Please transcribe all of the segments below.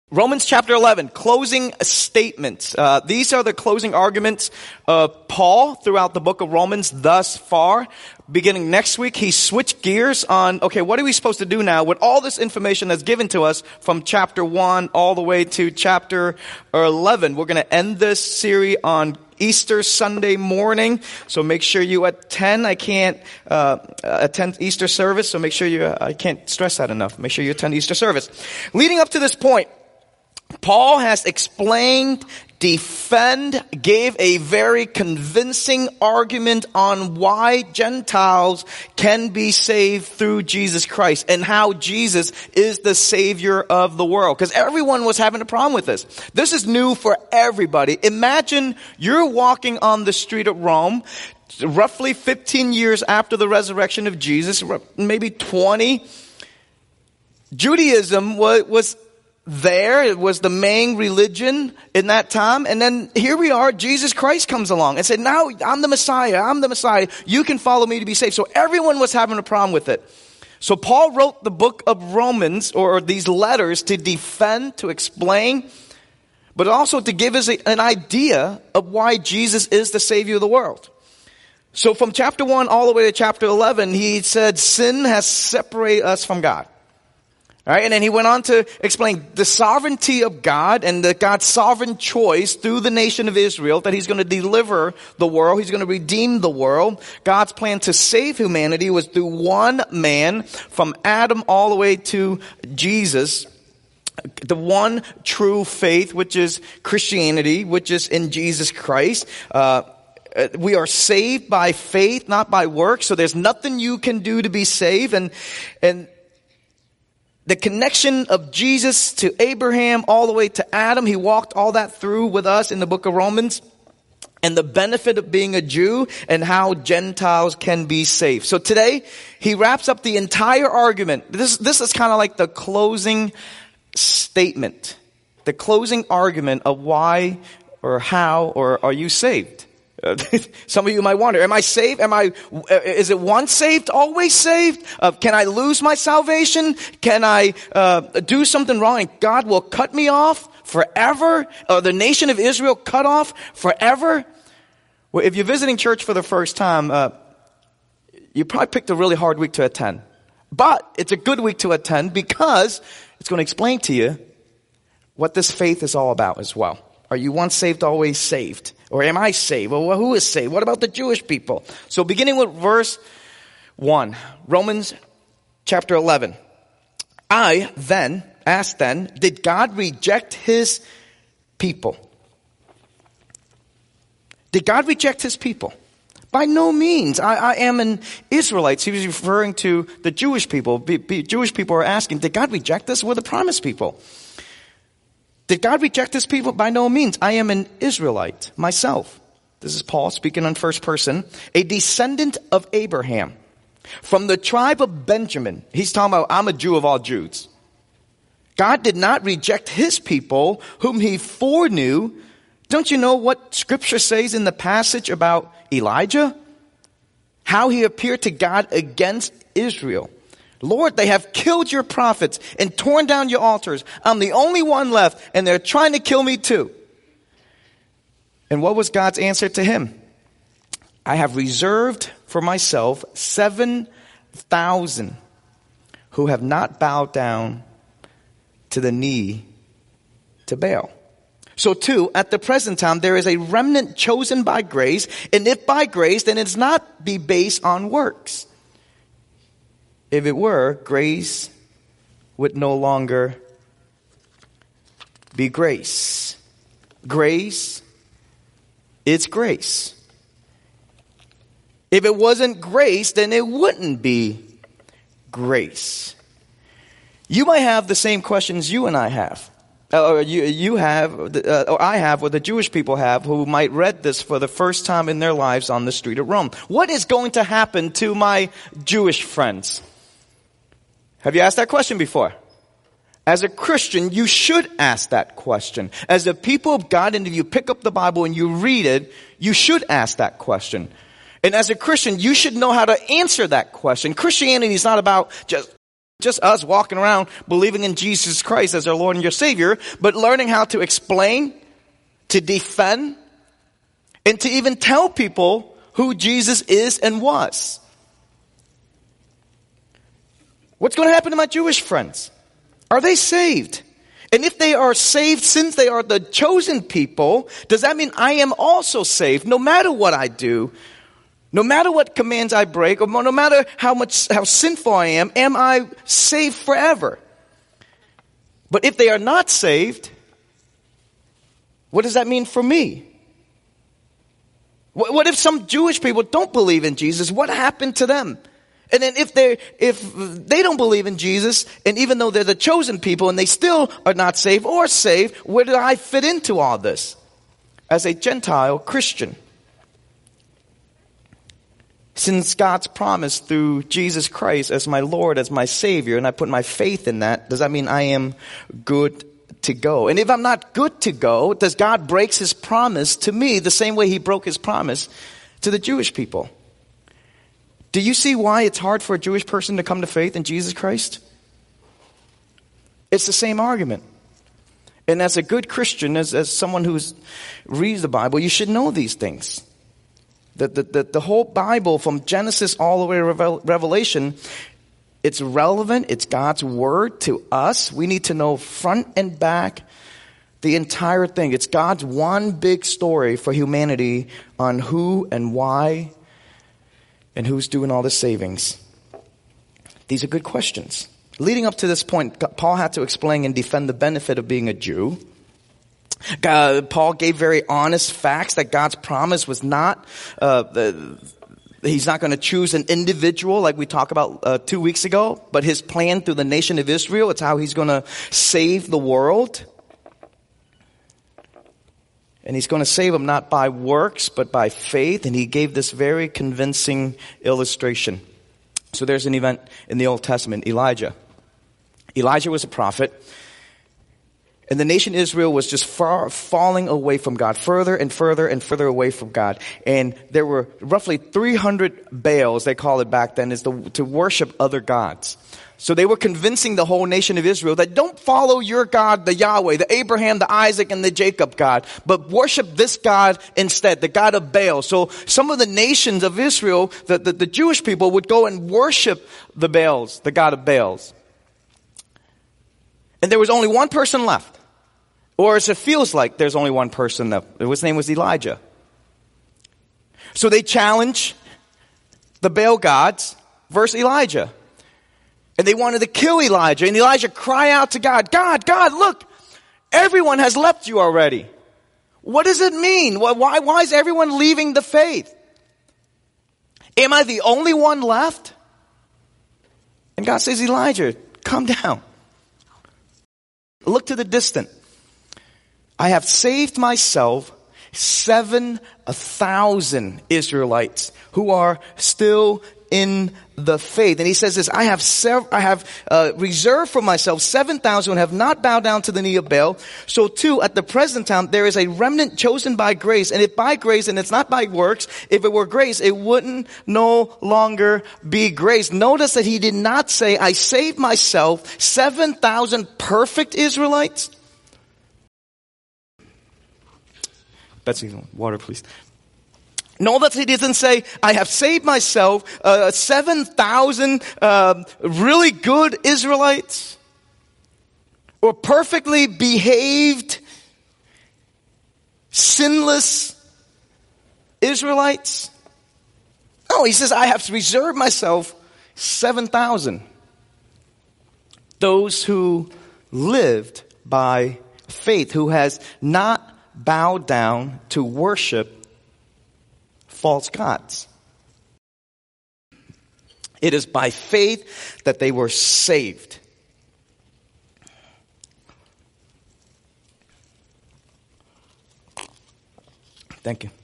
Romans chapter 11, closing statements. These are the closing arguments of Paul throughout the book of Romans thus far. Beginning next week, he switched gears on, okay, what are we supposed to do now with all this information that's given to us from chapter 1 all the way to chapter 11. We're going to end this series on Easter Sunday morning, so make sure you attend. I can't attend Easter service, so make sure I can't stress that enough. Make sure you attend Easter service. Leading up to this point, Paul has explained, gave a very convincing argument on why Gentiles can be saved through Jesus Christ and how Jesus is the Savior of the world. Because everyone was having a problem with this. This is new for everybody. Imagine you're walking on the street of Rome, roughly 15 years after the resurrection of Jesus, maybe 20. Judaism was there. It was the main religion in that time. And then here we are, Jesus Christ comes along and said, now I'm the Messiah. You can follow me to be saved. So everyone was having a problem with it. So Paul wrote the book of Romans, or these letters, to defend, to explain, but also to give us an idea of why Jesus is the Savior of the world. So from chapter 1 all the way to chapter 11, he said sin has separated us from God. All right, and then he went on to explain the sovereignty of God and God's sovereign choice through the nation of Israel, that he's going to deliver the world. He's going to redeem the world. God's plan to save humanity was through one man, from Adam all the way to Jesus. The one true faith, which is Christianity, which is in Jesus Christ. We are saved by faith, not by works. So there's nothing you can do to be saved. And the connection of Jesus to Abraham all the way to Adam, he walked all that through with us in the book of Romans. And the benefit of being a Jew and how Gentiles can be saved. So today, he wraps up the entire argument. This is kind of like the closing statement. The closing argument of why or how or are you saved? Some of you might wonder, am I saved? Is it once saved, always saved? Can I lose my salvation? Can I do something wrong and God will cut me off forever? Or the nation of Israel cut off forever? Well, if you're visiting church for the first time, you probably picked a really hard week to attend. But it's a good week to attend because it's going to explain to you what this faith is all about as well. Are you once saved, always saved? Or am I saved? Well, who is saved? What about the Jewish people? So beginning with verse 1, Romans chapter 11. I then, asked then, did God reject his people? Did God reject his people? By no means. I am an Israelite. He was referring to the Jewish people. Jewish people are asking, did God reject us? We're the promised people. Did God reject his people? By no means. I am an Israelite myself. This is Paul speaking in first person. A descendant of Abraham. From the tribe of Benjamin. He's talking about, I'm a Jew of all Jews. God did not reject his people whom he foreknew. Don't you know what scripture says in the passage about Elijah? How he appeared to God against Israel. Lord, they have killed your prophets and torn down your altars. I'm the only one left, and they're trying to kill me too. And what was God's answer to him? I have reserved for myself 7,000 who have not bowed down to the knee to Baal. So too, at the present time, there is a remnant chosen by grace, and if by grace, then it's not be based on works. If it were, grace would no longer be grace. Grace is grace. If it wasn't grace, then it wouldn't be grace. You might have the same questions you and I have. Or you have, or I have, or the Jewish people have, who might read this for the first time in their lives on the street of Rome. What is going to happen to my Jewish friends? Have you asked that question before? As a Christian, you should ask that question. As a people of God, and if you pick up the Bible and you read it, you should ask that question. And as a Christian, you should know how to answer that question. Christianity is not about just just us walking around believing in Jesus Christ as our Lord and your Savior, but learning how to explain, to defend, and to even tell people who Jesus is and was. What's going to happen to my Jewish friends? Are they saved? And if they are saved, since they are the chosen people, does that mean I am also saved? No matter what I do, no matter what commands I break, or no matter how sinful I am I saved forever? But if they are not saved, what does that mean for me? What if some Jewish people don't believe in Jesus? What happened to them? And then if they don't believe in Jesus, and even though they're the chosen people and they still are not saved or saved, where do I fit into all this as a Gentile Christian? Since God's promise through Jesus Christ as my Lord, as my Savior, and I put my faith in that, does that mean I am good to go? And if I'm not good to go, does God break his promise to me the same way he broke his promise to the Jewish people? Do you see why it's hard for a Jewish person to come to faith in Jesus Christ? It's the same argument. And as a good Christian, as someone who reads the Bible, you should know these things. The whole Bible, from Genesis all the way to Revelation, it's relevant. It's God's word to us. We need to know front and back the entire thing. It's God's one big story for humanity on who and why and who's doing all the savings. These are good questions. Leading up to this point, Paul had to explain and defend the benefit of being a Jew. Paul gave very honest facts that God's promise was not, he's not going to choose an individual like we talked about 2 weeks ago, but his plan through the nation of Israel, it's how he's going to save the world. And he's going to save them not by works, but by faith. And he gave this very convincing illustration. So there's an event in the Old Testament, Elijah. Elijah was a prophet. And the nation Israel was just falling away from God, further and further and further away from God. And there were roughly 300 Baals, they call it back then, is to worship other gods. So they were convincing the whole nation of Israel that don't follow your God, the Yahweh, the Abraham, the Isaac, and the Jacob God, but worship this God instead, the God of Baal. So some of the nations of Israel, the Jewish people, would go and worship the Baals, the God of Baals. And there was only one person left. Or as it feels like there's only one person left. His name was Elijah. So they challenge the Baal gods versus Elijah. And they wanted to kill Elijah. And Elijah cried out to God, God, look, everyone has left you already. What does it mean? Why is everyone leaving the faith? Am I the only one left? And God says, Elijah, calm down. Look to the distant. I have saved myself 7,000 Israelites who are still in the faith. And he says this, I have reserved for myself 7,000 who have not bowed down to the knee of Baal. So too, at the present time, there is a remnant chosen by grace. And if by grace, and it's not by works, if it were grace, it wouldn't no longer be grace. Notice that he did not say, I saved myself 7,000 perfect Israelites. Betsy, water please. Notice he doesn't say, I have saved myself 7,000 really good Israelites or perfectly behaved, sinless Israelites. No, he says, I have reserved myself 7,000. Those who lived by faith, who has not bowed down to worship false gods. It is by faith that they were saved. Thank you.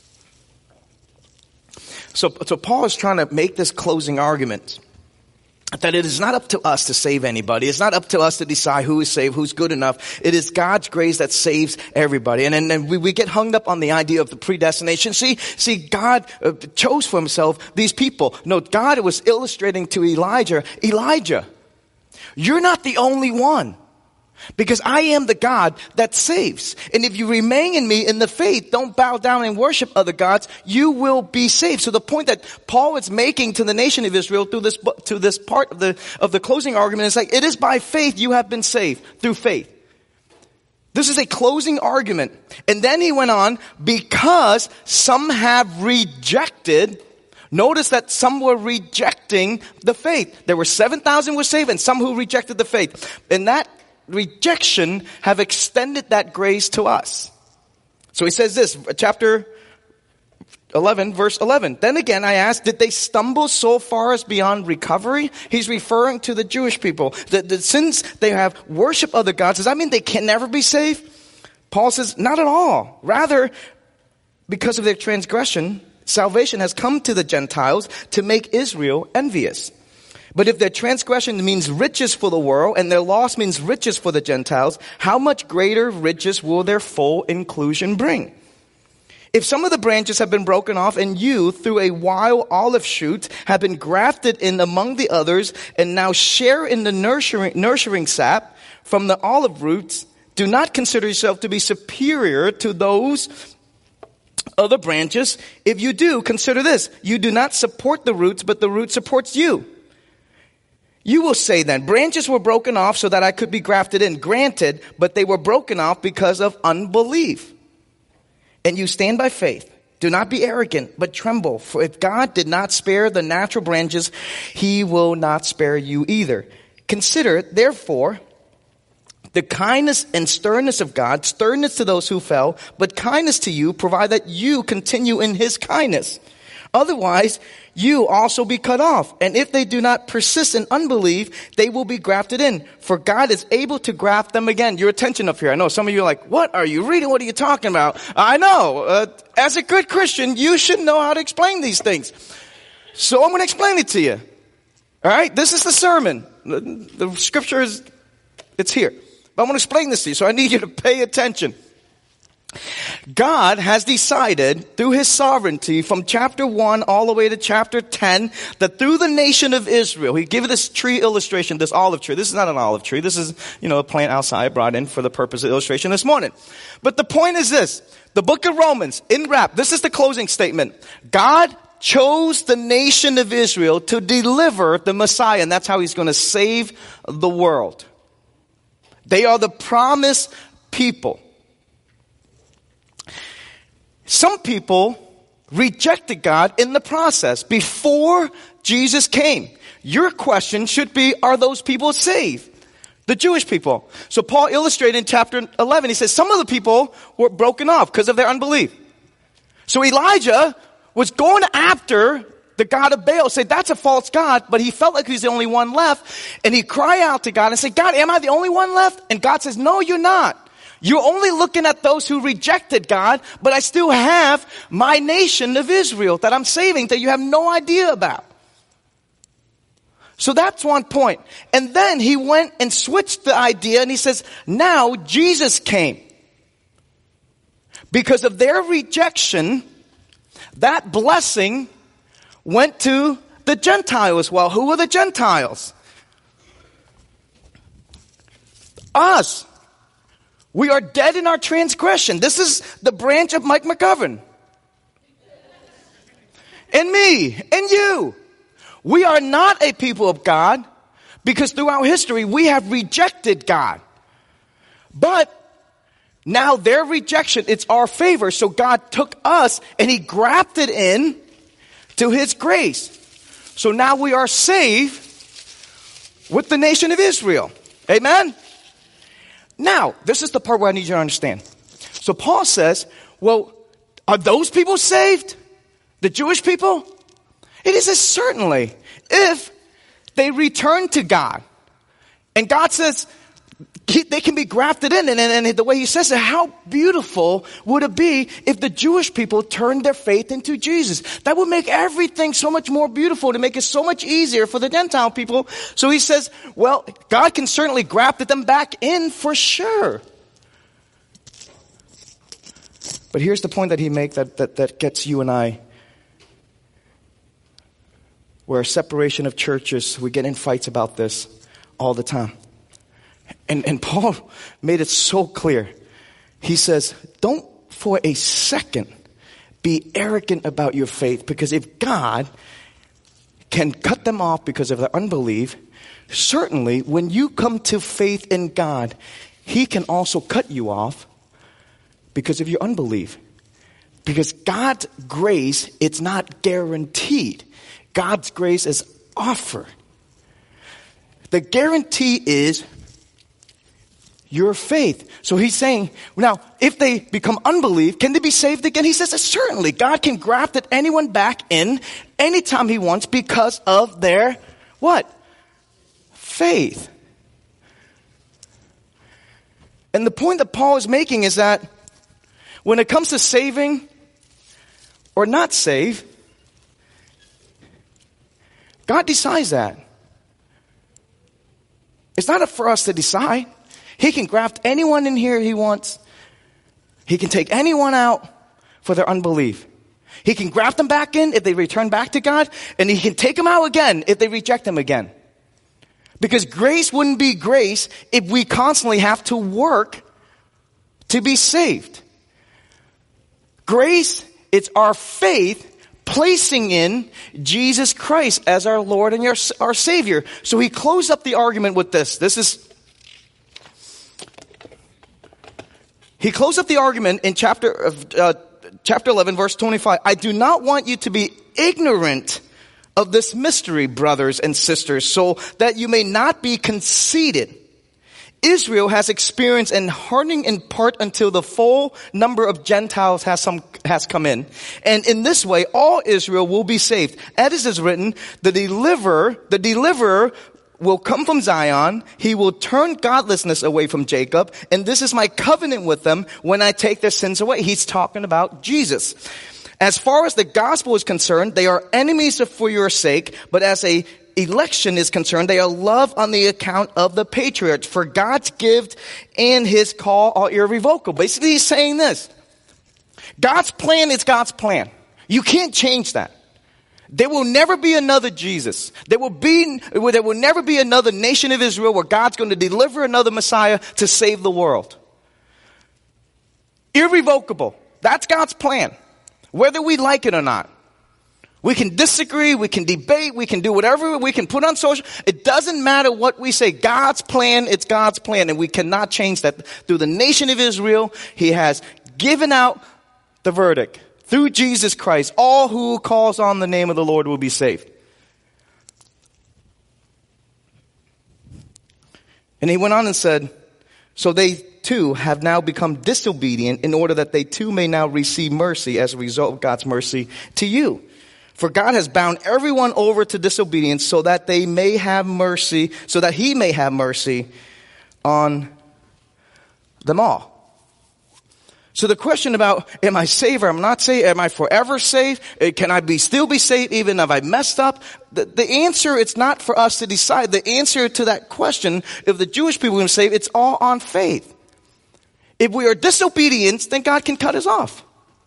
So Paul is trying to make this closing argument that it is not up to us to save anybody. It's not up to us to decide who is saved, who's good enough. It is God's grace that saves everybody. And we get hung up on the idea of the predestination. See, God chose for himself these people. No, God was illustrating to Elijah, you're not the only one. Because I am the God that saves. And if you remain in me in the faith, don't bow down and worship other gods, you will be saved. So the point that Paul is making to the nation of Israel through this part of the closing argument is like, it is by faith you have been saved, through faith. This is a closing argument. And then he went on, because some have rejected. Notice that some were rejecting the faith. There were 7,000 were saved and some who rejected the faith. And that rejection have extended that grace to us. So he says this, chapter 11, verse 11. Then again, I asked, did they stumble so far as beyond recovery? He's referring to the Jewish people. That since they have worshiped other gods, does that mean they can never be saved? Paul says, not at all. Rather, because of their transgression, salvation has come to the Gentiles to make Israel envious. But if their transgression means riches for the world and their loss means riches for the Gentiles, how much greater riches will their full inclusion bring? If some of the branches have been broken off and you, through a wild olive shoot, have been grafted in among the others and now share in the nurturing sap from the olive roots, do not consider yourself to be superior to those other branches. If you do, consider this. You do not support the roots, but the root supports you. You will say then, branches were broken off so that I could be grafted in. Granted, but they were broken off because of unbelief. And you stand by faith. Do not be arrogant, but tremble. For if God did not spare the natural branches, he will not spare you either. Consider, therefore, the kindness and sternness of God, sternness to those who fell, but kindness to you, provided that you continue in his kindness. Otherwise, you also be cut off. And if they do not persist in unbelief, they will be grafted in. For God is able to graft them again. Your attention up here. I know some of you are like, what are you reading? What are you talking about? I know. As a good Christian, you should know how to explain these things. So I'm going to explain it to you. All right? This is the sermon. The scripture it's here. But I'm going to explain this to you. So I need you to pay attention. God has decided through his sovereignty from chapter 1 all the way to chapter 10 that through the nation of Israel, he gave this tree illustration, this olive tree. This is not an olive tree. This is, a plant outside brought in for the purpose of illustration this morning. But the point is this, the book of Romans, in wrap, this is the closing statement. God chose the nation of Israel to deliver the Messiah, and that's how he's going to save the world. They are the promised people. Some people rejected God in the process before Jesus came. Your question should be, are those people saved? The Jewish people. So Paul illustrated in chapter 11, he says some of the people were broken off because of their unbelief. So Elijah was going after the god of Baal, said that's a false god, but he felt like he was the only one left. And he cried out to God and said, God, am I the only one left? And God says, no, you're not. You're only looking at those who rejected God, but I still have my nation of Israel that I'm saving that you have no idea about. So that's one point. And then he went and switched the idea and he says, now Jesus came. Because of their rejection, that blessing went to the Gentiles. Well, who are the Gentiles? Us. We are dead in our transgression. This is the branch of Mike McGovern. And me. And you. We are not a people of God because throughout history we have rejected God. But now their rejection, it's our favor. So God took us and he grafted in to his grace. So now we are saved with the nation of Israel. Amen? Now, this is the part where I need you to understand. So Paul says, well, are those people saved? The Jewish people? It is certainly if they return to God. And God says, they can be grafted in. And the way he says it, how beautiful would it be if the Jewish people turned their faith into Jesus? That would make everything so much more beautiful, to make it so much easier for the Gentile people. So he says, well, God can certainly graft them back in for sure. But here's the point that he makes that gets you and I. Where a separation of churches, we get in fights about this all the time. And Paul made it so clear. He says, don't for a second be arrogant about your faith, because if God can cut them off because of their unbelief, certainly when you come to faith in God, he can also cut you off because of your unbelief. Because God's grace, it's not guaranteed. God's grace is offered. The guarantee is your faith. So he's saying, now, if they become unbelief, can they be saved again? He says that certainly God can graft anyone back in anytime he wants because of their, what? Faith. And the point that Paul is making is that when it comes to saving or not saved, God decides that. It's not up for us to decide. He can graft anyone in here he wants. He can take anyone out for their unbelief. He can graft them back in if they return back to God, and he can take them out again if they reject him again. Because grace wouldn't be grace if we constantly have to work to be saved. Grace, it's our faith placing in Jesus Christ as our Lord and our Savior. So he closed up the argument with this. He closed up the argument in chapter 11, verse 25. I do not want you to be ignorant of this mystery, brothers and sisters, so that you may not be conceited. Israel has experienced an hardening in part until the full number of Gentiles has come in. And in this way, all Israel will be saved. As it is written, the deliverer will come from Zion. He will turn godlessness away from Jacob. And this is my covenant with them when I take their sins away. He's talking about Jesus. As far as the gospel is concerned, they are enemies for your sake, but as a election is concerned, they are loved on the account of the patriarchs. For God's gift and his call are irrevocable. Basically, he's saying this. God's plan is God's plan. You can't change that. There will never be another Jesus. There will never be another nation of Israel where God's going to deliver another Messiah to save the world. Irrevocable. That's God's plan. Whether we like it or not. We can disagree, we can debate, we can do whatever we can put on social. It doesn't matter what we say. God's plan, it's God's plan, and we cannot change that. Through the nation of Israel, he has given out the verdict. Through Jesus Christ, all who calls on the name of the Lord will be saved. And he went on and said, so they too have now become disobedient in order that they too may now receive mercy as a result of God's mercy to you. For God has bound everyone over to disobedience so that he may have mercy on them all. So the question about, am I saved or am I not saved? Am I forever saved? Can I still be saved even if I messed up? The answer, it's not for us to decide. The answer to that question, if the Jewish people are going to save, it's all on faith. If we are disobedient, then God can cut us off.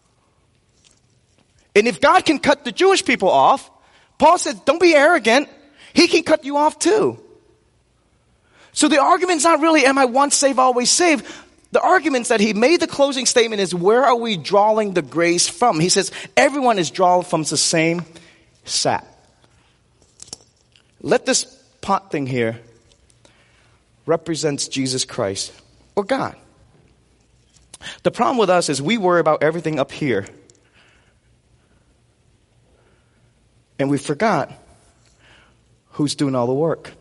And if God can cut the Jewish people off, Paul said, don't be arrogant. He can cut you off too. So the argument's not really, am I once saved, always saved? The arguments that he made the closing statement is, where are we drawing the grace from? He says, everyone is drawn from the same sap. Let this pot thing here represents Jesus Christ or God. The problem with us is we worry about everything up here. And we forgot who's doing all the work.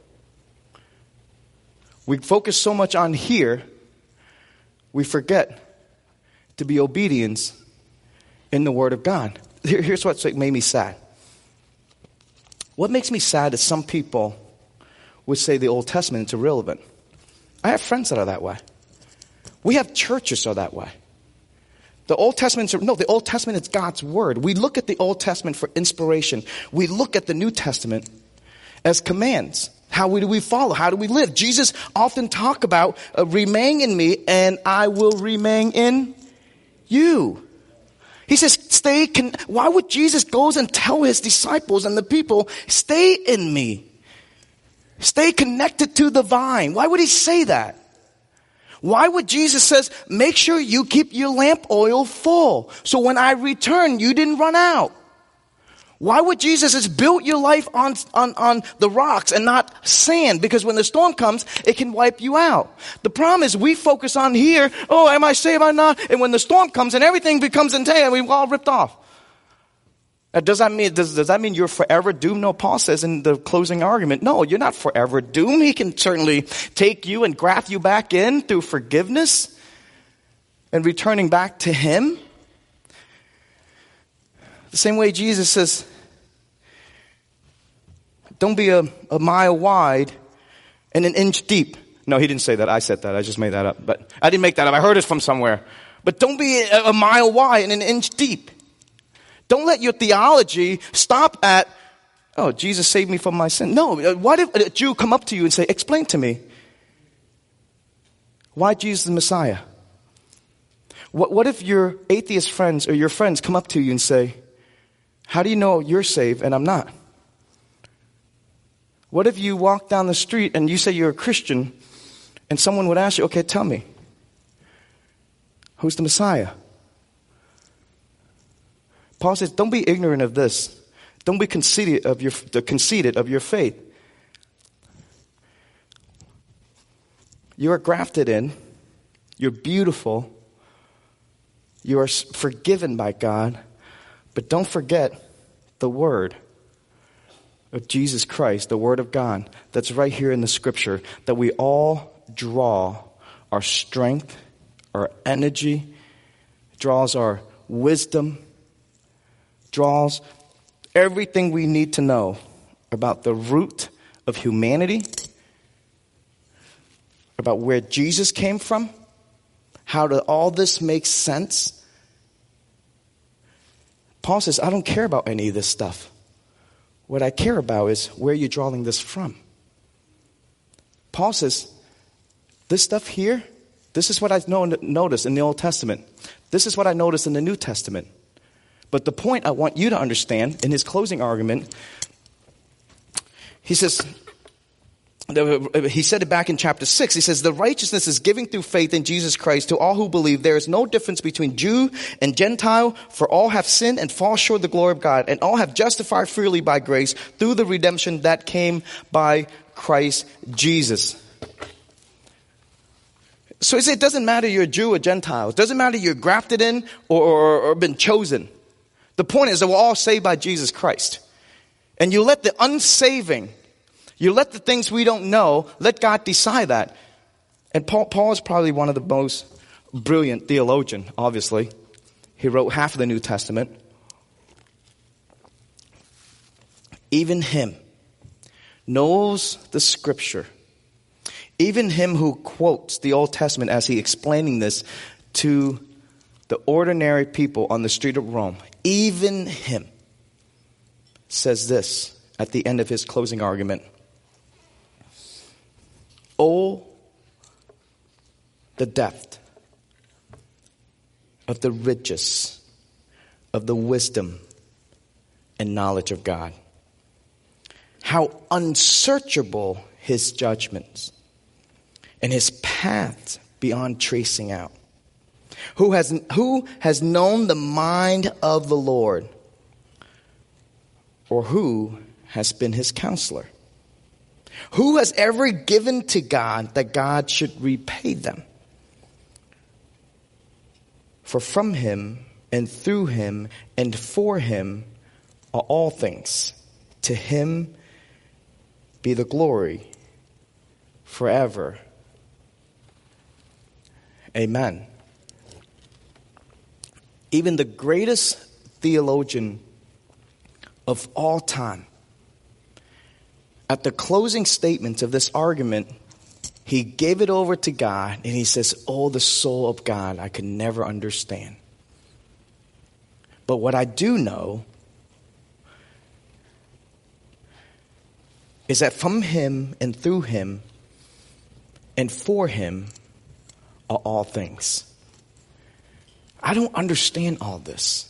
We focus so much on here, we forget to be obedient in the Word of God. Here's what made me sad. What makes me sad is some people would say the Old Testament is irrelevant. I have friends that are that way. We have churches that are that way. The Old Testament is God's word. We look at the Old Testament for inspiration. We look at the New Testament as commands. How do we follow? How do we live? Jesus often talk about remain in me and I will remain in you. He says, why would Jesus go and tell his disciples and the people, stay in me? Stay connected to the vine. Why would he say that? Why would Jesus says, make sure you keep your lamp oil full, so when I return, you didn't run out? Why would Jesus has built your life on the rocks and not sand? Because when the storm comes, it can wipe you out. The problem is we focus on here, oh, am I saved, am I not? And when the storm comes and everything becomes entangled, we're all ripped off. Does that mean you're forever doomed? No, Paul says in the closing argument, no, you're not forever doomed. He can certainly take you and graft you back in through forgiveness and returning back to him. The same way Jesus says, don't be a mile wide and an inch deep. No, he didn't say that. I said that. I just made that up. But I didn't make that up. I heard it from somewhere. But don't be a mile wide and an inch deep. Don't let your theology stop at, oh, Jesus saved me from my sin. No, what if a Jew come up to you and say, explain to me, why Jesus the Messiah? What if your atheist friends or your friends come up to you and say, how do you know you're saved and I'm not? What if you walk down the street and you say you're a Christian and someone would ask you, okay, tell me, who's the Messiah? Paul says, don't be ignorant of this. Don't be conceited of your faith. You are grafted in. You're beautiful. You are forgiven by God. But don't forget the word of Jesus Christ, the word of God, that's right here in the scripture, that we all draw our strength, our energy, draws our wisdom, draws everything we need to know about the root of humanity, about where Jesus came from, how all this makes sense. Paul says, I don't care about any of this stuff. What I care about is where you're drawing this from. Paul says, this stuff here, this is what I noticed in the Old Testament. This is what I noticed in the New Testament. But the point I want you to understand in his closing argument, he says, he said it back in chapter 6. He says, the righteousness is giving through faith in Jesus Christ to all who believe. There is no difference between Jew and Gentile, for all have sinned and fall short of the glory of God, and all have justified freely by grace through the redemption that came by Christ Jesus. So he said, it doesn't matter you're a Jew or Gentile. It doesn't matter you're grafted in or been chosen. The point is that we're all saved by Jesus Christ. And you let the unsaving, you let the things we don't know, let God decide that. And Paul is probably one of the most brilliant theologians, obviously. He wrote half of the New Testament. Even him knows the scripture. Even him who quotes the Old Testament as he explaining this to the ordinary people on the street of Rome. Even him says this at the end of his closing argument. Oh, the depth of the riches of the wisdom and knowledge of God. How unsearchable his judgments and his paths beyond tracing out. Who has known the mind of the Lord? Or who has been his counselor? Who has ever given to God that God should repay them? For from him and through him and for him are all things. To him be the glory forever. Amen. Even the greatest theologian of all time, at the closing statements of this argument, He gave it over to God, and he says, oh, the soul of God, I could never understand. But what I do know is that from him and through him and for him are all things. I don't understand all this.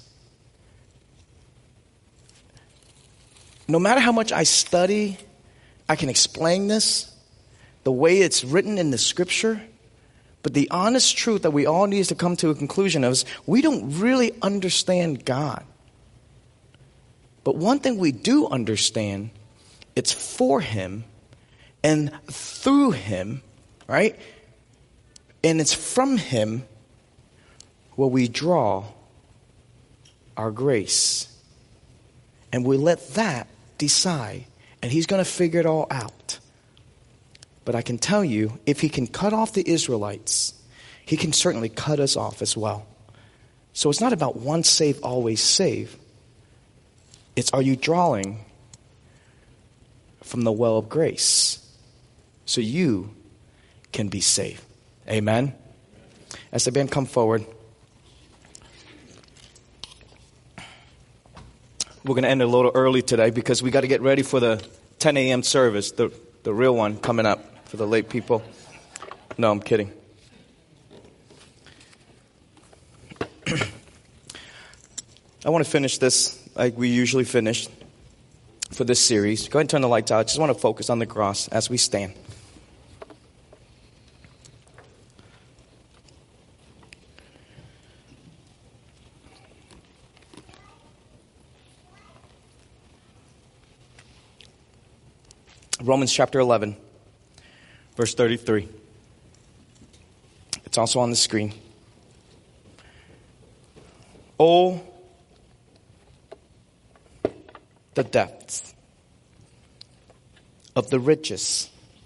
No matter how much I study, I can explain this the way it's written in the scripture. But the honest truth that we all need to come to a conclusion of is we don't really understand God. But one thing we do understand, it's for him and through him, right? And it's from him where we draw our grace. And we let that decide. And he's going to figure it all out. But I can tell you, if he can cut off the Israelites, he can certainly cut us off as well. So it's not about once saved, always saved. It's, are you drawing from the well of grace so you can be saved? Amen. As the band come forward, we're going to end a little early today because we got to get ready for the 10 a.m. service, the real one coming up for the late people. No, I'm kidding. I want to finish this like we usually finish for this series. Go ahead and turn the lights out. I just want to focus on the cross as we stand. Romans chapter 11, verse 33. It's also on the screen. Oh, the depths of the riches.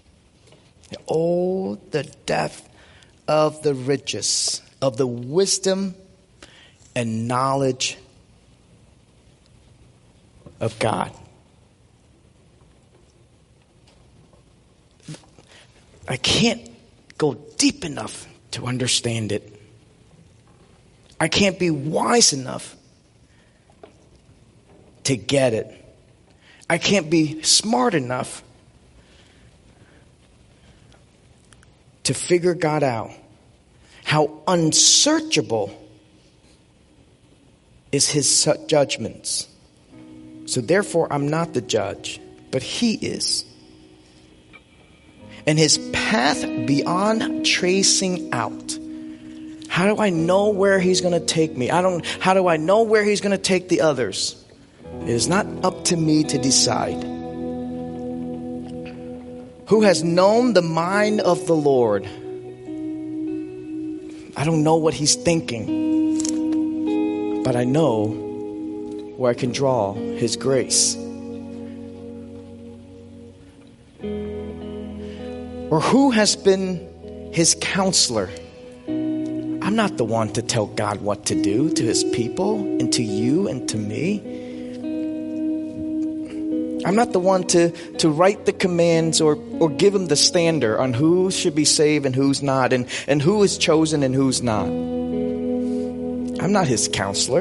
Oh, the depth of the riches, of the wisdom and knowledge of God. I can't go deep enough to understand it. I can't be wise enough to get it. I can't be smart enough to figure God out. How unsearchable is his judgments. So therefore, I'm not the judge, but he is. And his path beyond tracing out. How do I know where he's going to take me? How do I know where he's going to take the others? It is not up to me to decide. Who has known the mind of the Lord? I don't know what he's thinking, but I know where I can draw his grace. Or who has been his counselor? I'm not the one to tell God what to do to his people and to you and to me. I'm not the one to write the commands or give him the standard on who should be saved and who's not, and who is chosen and who's not. I'm not his counselor.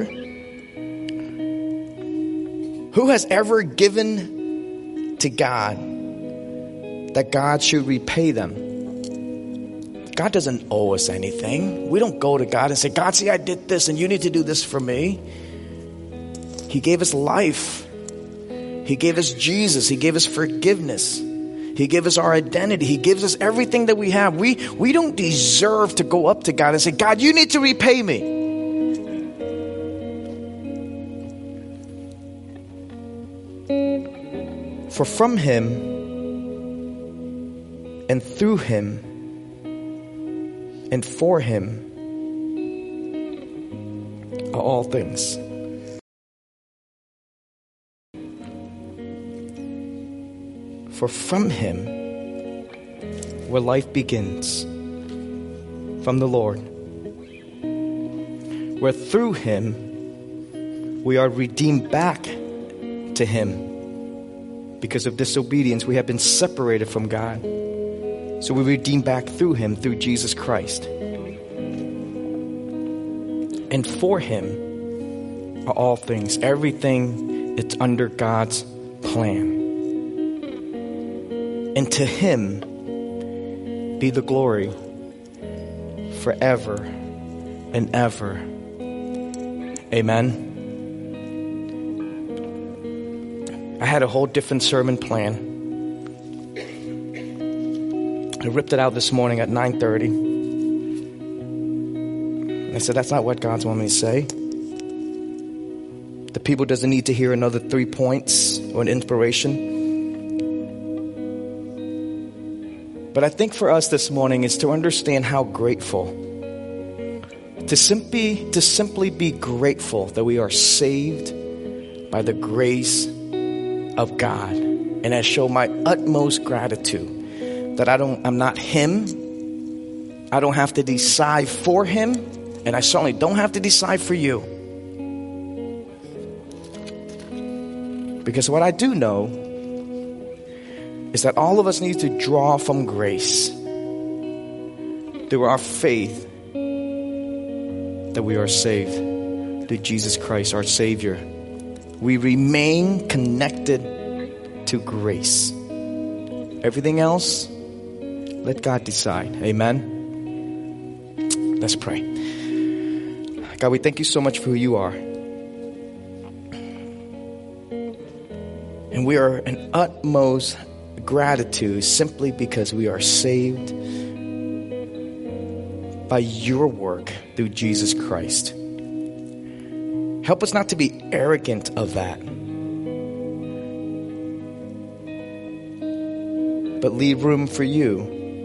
Who has ever given to God that God should repay them? God doesn't owe us anything. We don't go to God and say, God, see, I did this and you need to do this for me. He gave us life. He gave us Jesus. He gave us forgiveness. He gave us our identity. He gives us everything that we have. We don't deserve to go up to God and say, God, you need to repay me. For from him and through him and for him are all things. For from him where life begins, from the Lord, where through him we are redeemed back to him. Because of disobedience, we have been separated from God. So we redeem back through him, through Jesus Christ. And for him are all things. Everything, it's under God's plan. And to him be the glory forever and ever. Amen. I had a whole different sermon plan. I ripped it out this morning at 9:30. I said, that's not what God's wanting me to say. The people doesn't need to hear another 3 points or an inspiration. But I think for us this morning is to understand how grateful, to simply be grateful that we are saved by the grace of God. And I show my utmost gratitude that I'm not him. I don't have to decide for him. And I certainly don't have to decide for you. Because what I do know is that all of us need to draw from grace through our faith that we are saved through Jesus Christ, our Savior. We remain connected to grace. Everything else, let God decide. Amen. Let's pray. God, we thank you so much for who you are. And we are in utmost gratitude simply because we are saved by your work through Jesus Christ. Help us not to be arrogant of that, but leave room for you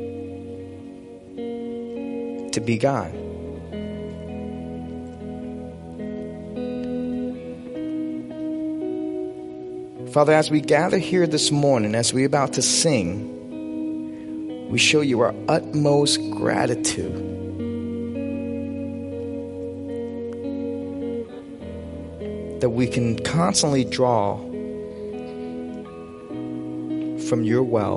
to be God. Father, as we gather here this morning, as we're about to sing, we show you our utmost gratitude. That we can constantly draw from your well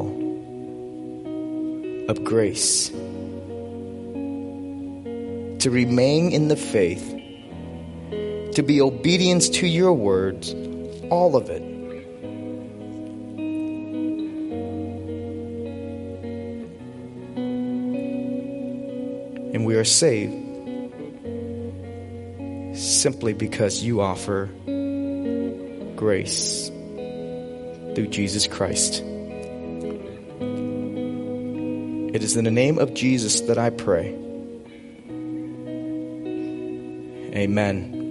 of grace. To remain in the faith, to be obedient to your words, all of it. And we are saved simply because you offer grace through Jesus Christ. It is in the name of Jesus that I pray. Amen.